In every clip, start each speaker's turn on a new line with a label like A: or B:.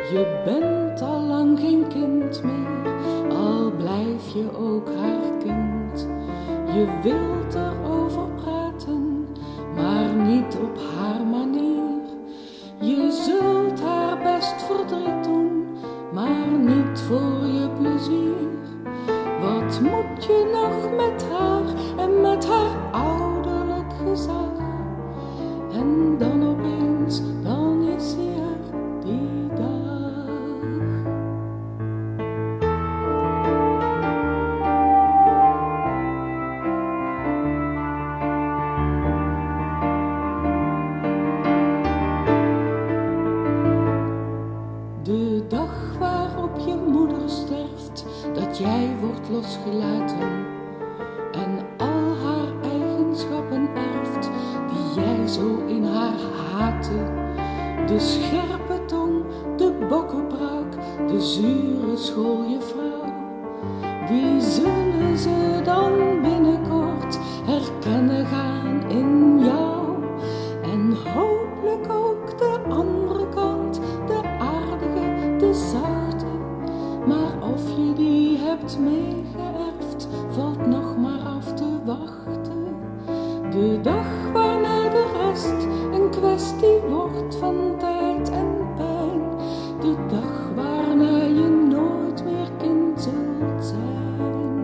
A: Je bent al lang geen kind meer, al blijf je ook haar kind. Je wilt erover praten, maar niet op haar manier. Je zult haar best verdriet doen, maar niet voor je plezier. Wat moet je nog met haar en met haar ouderlijk gezag? En dan opeens, dan is hij er die dag. De dag waarop je moeder sterft, dat jij wordt losgelaten en al haar eigenschappen erft die jij zo in haar haatte. De scherpe tong, de bokkenbraak, de zure schooljuffrouw, die zullen ze dan binnenkort herkennen gaan in jou. En hopelijk ook de andere kant, de aardige, de zachte. Maar of je die hebt meegeërfd, valt nog maar af te wachten. De dag waarna de rest een kwestie wordt van tijd en pijn. De dag waarna je nooit meer kind zult zijn.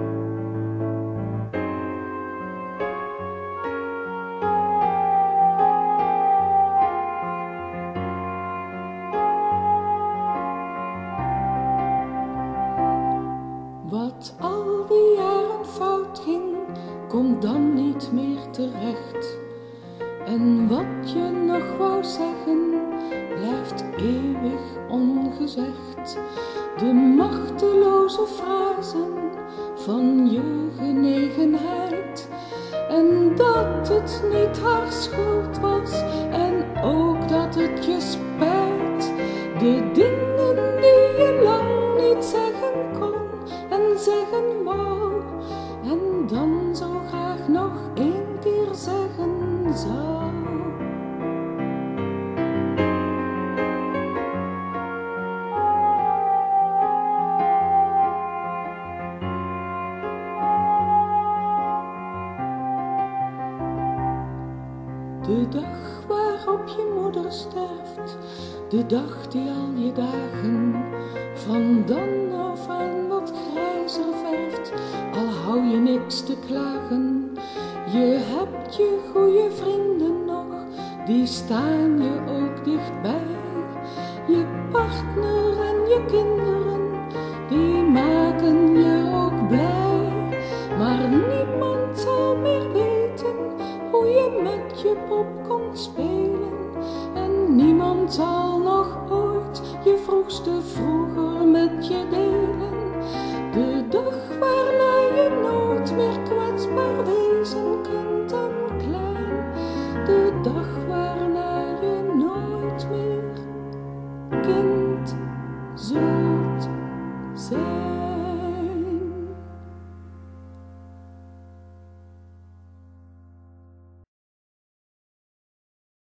A: Wat al die jaren fout ging, komt dan niet meer terecht. En wat je nog wou zeggen, blijft eeuwig ongezegd. De machteloze frasen van je genegenheid. En dat het niet haar schuld was, en ook dat het je spijt. De dingen die je lang niet zeggen kon en zeggen wou, en dan zo graag nog één keer zeggen zou. De dag waarop je moeder sterft, de dag die al je dagen van dan af aan wat grijzer verft, al hou je niks te klagen. Je hebt je goede vrienden nog, die staan je ook dichtbij. Je partner en je kinderen, die maken je ook blij. Maar niemand zal meer weten hoe je met je pop kon spelen. En niemand zal nog ooit je vroegste vroeger met je delen. De dag waarna je nooit meer kwetsbaar wezen kunt en klein. De dag waarna je nooit meer kind